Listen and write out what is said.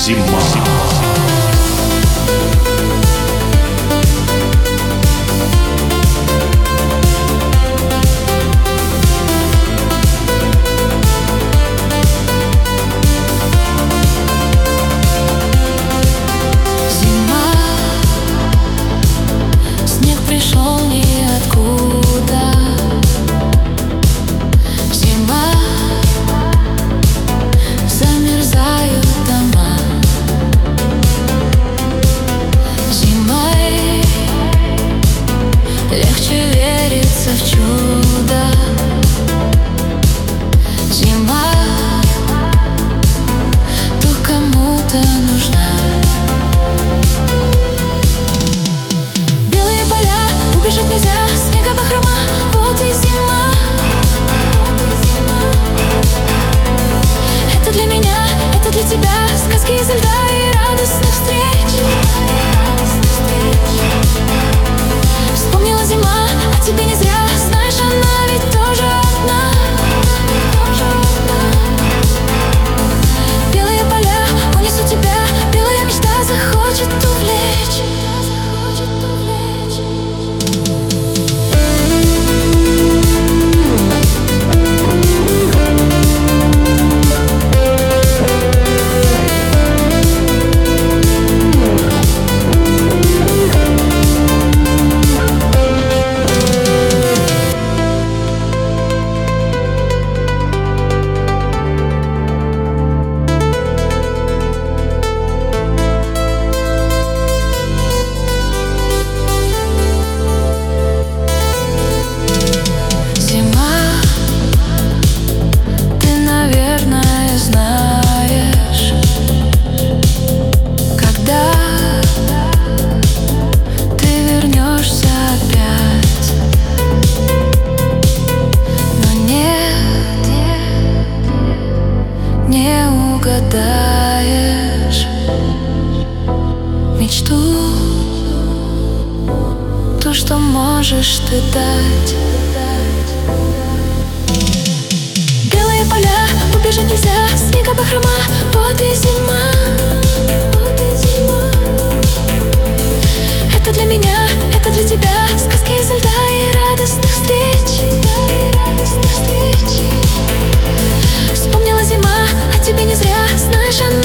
Зима. Легче верится в чудо. Зима, то кому-то нужна. Белые поля, убежать нельзя, снега бахрома, вот и зима. Это для меня, это для тебя, сказки изо льда и радостных встреч. Вспомнила зима, а тебе не зря, знаешь, она ведь тоже одна. Белые поля унесут тебя, белая мечта захочет увлечь. Не угадаешь мечту, то, что можешь ты дать. Белые поля, убежать нельзя, снега бахрома, вот и зима. Это для меня, это для тебя, сказки изо льда и радостных встреч. Вспомнила зима, а тебе не зря, знаешь, она